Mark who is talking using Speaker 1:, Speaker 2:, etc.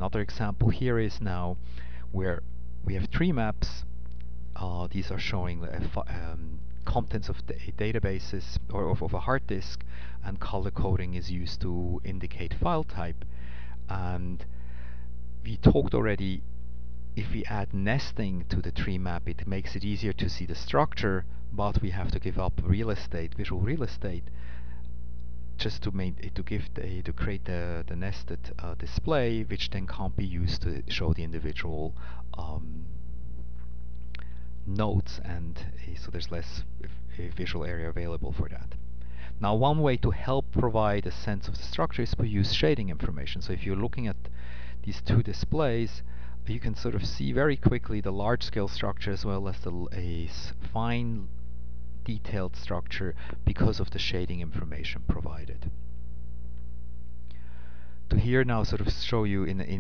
Speaker 1: another example here is now where we have tree maps. These are showing the contents of the databases or of a hard disk, and color coding is used to indicate file type. And we talked already, if we add nesting to the tree map, it makes it easier to see the structure, but we have to give up real estate, visual real estate, just to create the nested display, which then can't be used to show the individual nodes, and so there's less visual area available for that. Now, one way to help provide a sense of the structure is to use shading information. So if you're looking at these two displays, you can sort of see very quickly the large-scale structure as well as the fine detailed structure because of the shading information provided. To here now sort of show you in